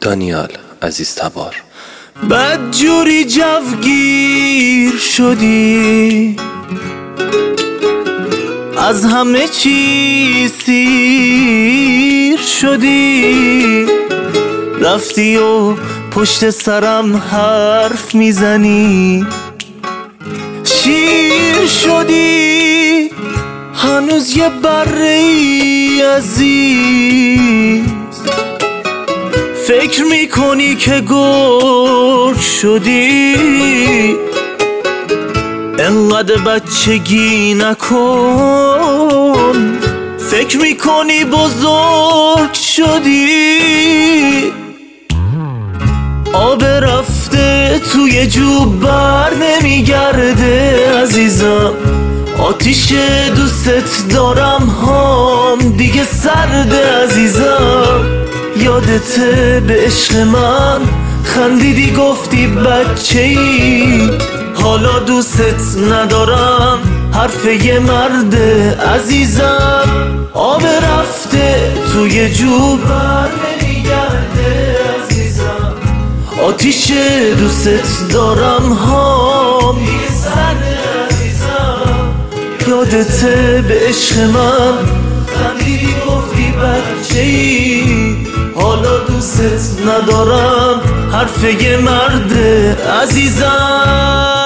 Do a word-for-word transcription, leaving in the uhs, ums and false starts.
دانیال عزیزتبار. بدجوری جوگیر شدی، از همه چی سیر شدی، رفتی و پشت سرم حرف میزنی، شیر شدی، هنوز یه بره ای عزیز، فکر میکنی که گرگ شدی، انقدر بچگی نکن، فکر میکنی بزرگ شدی، آب رفته توی جوب بر نمیگرده عزیزم، آتیش دوستت دارم هام دیگه سرده عزیزم، یادته به عشق من خندیدی گفتی بچه ای، حالا دوستت ندارم حرف یه مرده عزیزم، آب رفته توی جوب بر نمیگرده عزیزم، آتیش دوستت دارم هام دیگه سرده عزیزم، یادته به عشق من خندیدی گفتی بچه ای، حالا دوستت ندارم حرف یه مرد عزیزم.